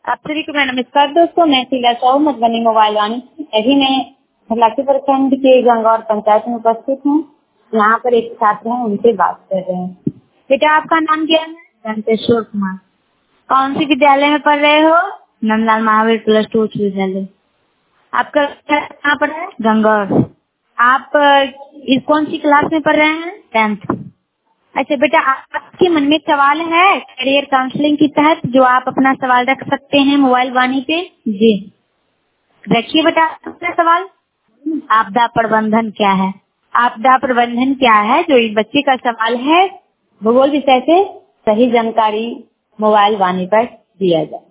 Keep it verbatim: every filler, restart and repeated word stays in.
आप सभी को मेरा नमस्कार दोस्तों, मैं शीला साहू मधुबनी मोबाइल वाणी अभी मैं लाठी प्रखंड के गंगौर पंचायत में उपस्थित हूँ। यहाँ पर एक छात्र हैं, उनसे बात कर रहे हैं। बेटा आपका नाम क्या है? गंतेश्वर कुमार। कौन सी विद्यालय में पढ़ रहे हो? नंदलाल महावीर प्लस टू उच्च विद्यालय आपका घर कहाँ पर है? गंगौर। आप अ, इस कौन सी क्लास में पढ़ रहे हैं? टेंथ। अच्छा बेटा, आपके मन में सवाल है करियर काउंसलिंग के तहत जो आप अपना सवाल रख सकते हैं मोबाइल वाणी पे। जी। रखिए बेटा अपना सवाल। आपदा प्रबंधन क्या है? आपदा प्रबंधन क्या है? जो इस बच्चे का सवाल है भूगोल विषय से सही जानकारी मोबाइल वाणी पर दिया जाए।